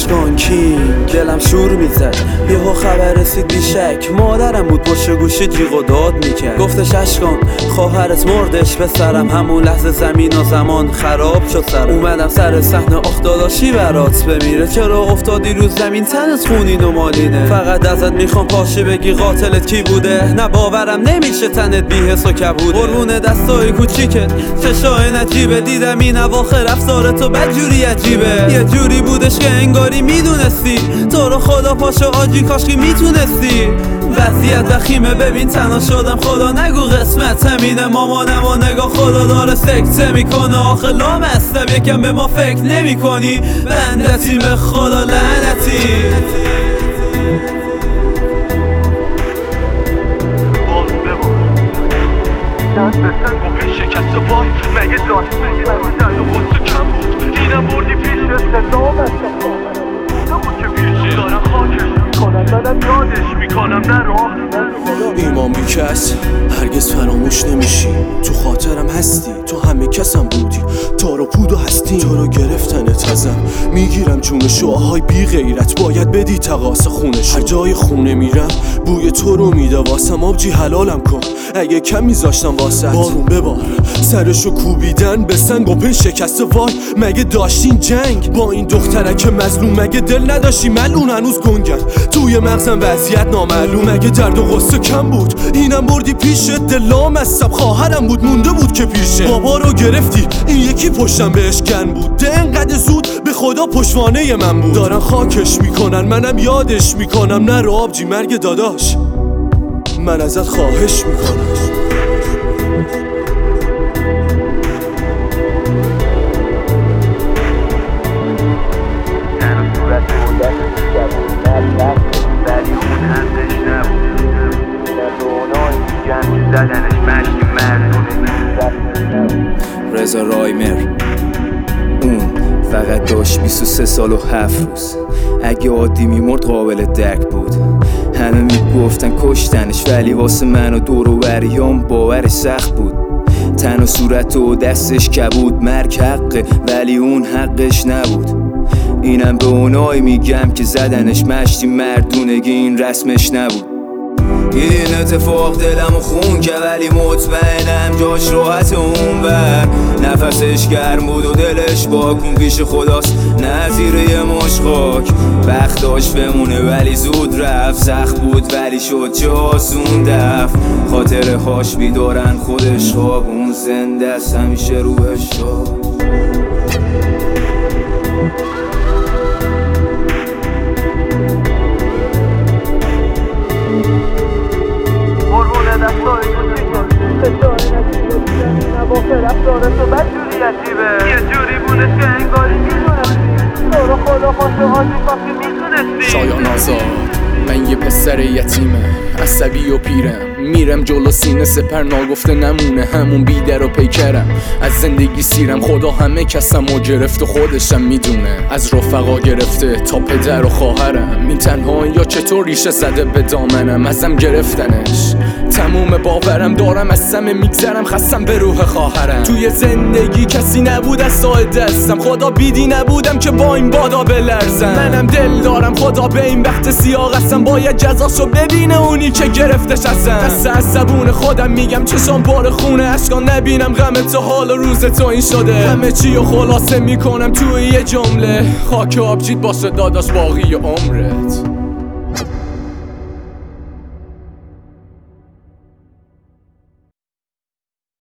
اشکان کینگ دلم شور میزد یهو خبر رسید بیشک مادرم بود پشت گوشی جیغ و داد میکرد گفتش اشکان خواهرت مردش به سرم همون لحظه زمین و زمان خراب شد سرم اومدم سر صحنه آخ داداشی برات بمیره چرا افتادی رو زمین تنت خونین و مالینه فقط ازت میخوام پاشی بگی قاتلت کی بوده نه باورم نمیشه تنت بی‌حس و کبوده قربون دستای کوچیکت چشای نجیبه دیدم این اواخر افسارتو بدجوری عجیبه یه جوری بودش که انگاری میدونستی تو رو خدا پاشو آجی کاشکی میتونستی وضعیت وخیمه ببین تنها شدم خدا نگو قسمت همینه مامانم و نگاه خدا داره سکته میکنه آخه لامصب یکم به ما فکر نمی کنی بندتی به خدا لعنتی دست به سنگ و پیش شکست و پای مگه داشت درد و خود کم بود اینم بردی پیش استدام نبود که پیش دارم خاکش میکنم منم یادش میکنم نراه ایمان بی کس هرگز فراموش نمیشی تو خاطرم هستی تو همه کسم بودی تار و پود و هستی تو رو گرفتنت ازم میگیرم جون شعاهای بی غیرت باید بدی تقاس خونش هر جای خونه میرم بوی تو رو میده واسم آبجی حلالم کن اگه کم میذاشتم واسط بارون ببار سرشو کوبیدن به سنگ و پن شکسته وای مگه داشتین جنگ با این دخترک مظلوم مگه دل نداشتی ملون هنوز گنگن توی مغزم وضعیت نامعلوم مگه درد و غصه کم بود اینم بردی پیشت دلام از خواهرم بود مونده بود که پیشه بابا رو گرفتی این یکی پشتم بهش گن بود ده انقدر زود به خدا پشوانه من بود دارن خاکش میکنن منم یادش میکنم نه آبجی مرگ داداش من ازت خواهش میکنم ولی اون حقش نبود نه دونای میگم که زدنش مشتی مردونه رضا رایمر اون فقط داشت 23 سال و 7 روز اگه عادی میمرد قابل درک بود همه میگفتن کشتنش ولی واسه من و دور و بریام باورش سخت بود تن و صورت و دستش کبود مرگ حقه ولی اون حقش نبود اینم به اونای میگم که زدنش مشتی مردونگی این رسمش نبود این اتفاق دلمو خون که ولی مطمئنم جاش راحت اون بر نفسش گرم بود و دلش باکون پیش خداست نظیر یه مش خاک وقت داشت بمونه ولی زود رفت سخت بود ولی شد چه آسون دفت خاطره هاش بیدارن خودش خواب اون زنده است همیشه روش شد یه جوری بودش که انگاری میدونستی تو رو خدا پاشو آجی کافی میتونستی شایان آزاد من یه پسر یتیمم عصبی و پیرم میرم جلو سینه سپر ناگفته نمونه همون بیدر و پیکرم از زندگی سیرم خدا همه کسم و گرفت و خودشم میدونه از رفقا گرفته تا پدر و خواهرم این تنها یا چطور ریشه زده به دامنم ازم گرفتنش تموم باورم دارم از سمه میگذرم خستم به روح خواهرم توی زندگی کسی نبود از ساعد دستم خدا بیدی نبودم که با این بادا بلرزم منم دل دارم خدا به این وقت سیاه قسم باید جزاشو ببینه اونی که گرفتش ازم دست از زبون خودم میگم چشام بار خونه اشکان نبینم غم تو حال روز تو این شده همه چی رو خلاصه میکنم توی یه جمله خاک آبجیت باشه داداش باقی عمرت